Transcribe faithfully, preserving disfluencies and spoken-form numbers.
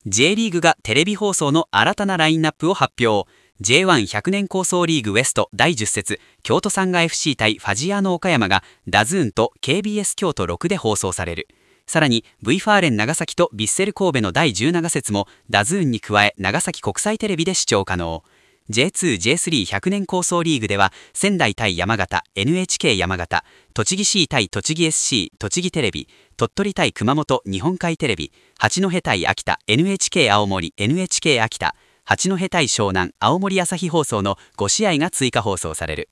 J リーグがテレビ放送の新たなラインナップを発表。 ジェイワンひゃく 年構想リーグウエストだいじゅっ節、京都サンガ エフシー 対ファジアーノ岡山がダズーンと ケービーエス 京都ろくで放送される。さらに V ファーレン長崎とヴィッセル神戸のだいじゅうなな節もダズーンに加え長崎国際テレビで視聴可能。 ジェイツー、ジェイスリーひゃく 年構想リーグでは仙台対山形 エヌエイチケー 山形、栃木 C 対栃木 エスシー 栃木テレビ、鳥取対熊本日本海テレビ、八戸対秋田 エヌエイチケー 青森 エヌエイチケー 秋田、八戸対湘南青森朝日放送のご試合が追加放送される。